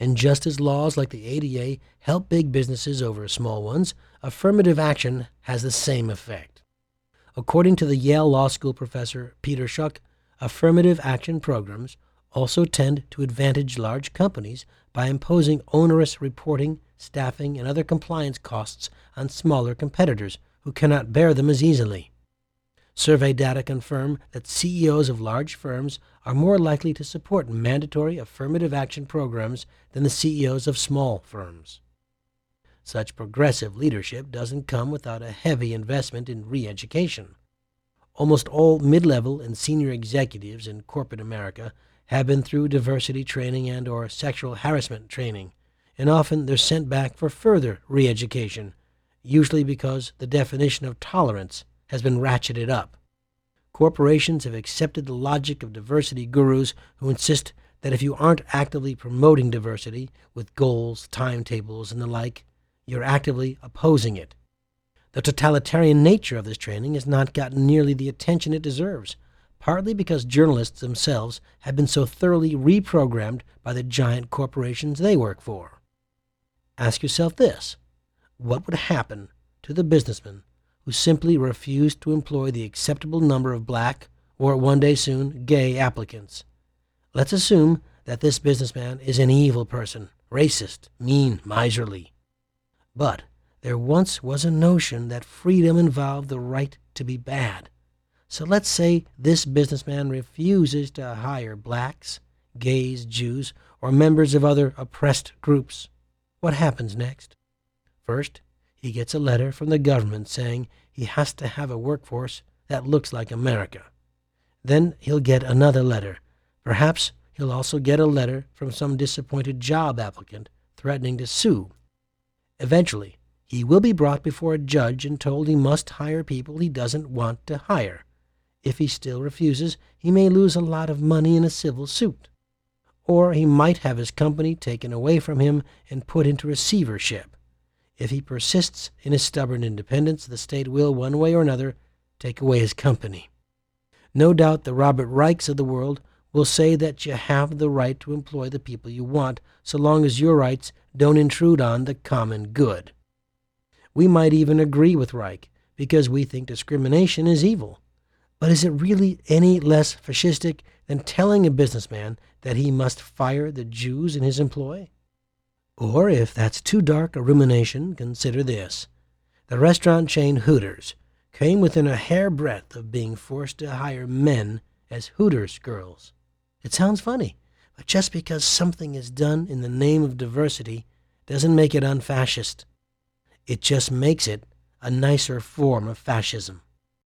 And just as laws like the ADA help big businesses over small ones, affirmative action has the same effect. According to the Yale Law School professor Peter Schuck, affirmative action programs also tend to advantage large companies by imposing onerous reporting, staffing, and other compliance costs on smaller competitors who cannot bear them as easily. Survey data confirm that CEOs of large firms are more likely to support mandatory affirmative action programs than the CEOs of small firms. Such progressive leadership doesn't come without a heavy investment in re-education. Almost all mid-level and senior executives in corporate America have been through diversity training and/or sexual harassment training, and often they're sent back for further re-education, usually because the definition of tolerance has been ratcheted up. Corporations have accepted the logic of diversity gurus who insist that if you aren't actively promoting diversity with goals, timetables, and the like, you're actively opposing it. The totalitarian nature of this training has not gotten nearly the attention it deserves, partly because journalists themselves have been so thoroughly reprogrammed by the giant corporations they work for. Ask yourself this: what would happen to the businessman who simply refused to employ the acceptable number of black, or one day soon, gay applicants? Let's assume that this businessman is an evil person, racist, mean, miserly. But there once was a notion that freedom involved the right to be bad. So let's say this businessman refuses to hire blacks, gays, Jews, or members of other oppressed groups. What happens next? First, he gets a letter from the government saying he has to have a workforce that looks like America. Then he'll get another letter. Perhaps he'll also get a letter from some disappointed job applicant threatening to sue. Eventually, he will be brought before a judge and told he must hire people he doesn't want to hire. If he still refuses, he may lose a lot of money in a civil suit. Or he might have his company taken away from him and put into receivership. If he persists in his stubborn independence, the state will, one way or another, take away his company. No doubt the Robert Reichs of the world will say that you have the right to employ the people you want, so long as your rights don't intrude on the common good. We might even agree with Reich, because we think discrimination is evil. But is it really any less fascistic than telling a businessman that he must fire the Jews in his employ? Or, if that's too dark a rumination, consider this. The restaurant chain Hooters came within a hairbreadth of being forced to hire men as Hooters girls. It sounds funny, but just because something is done in the name of diversity doesn't make it unfascist. It just makes it a nicer form of fascism.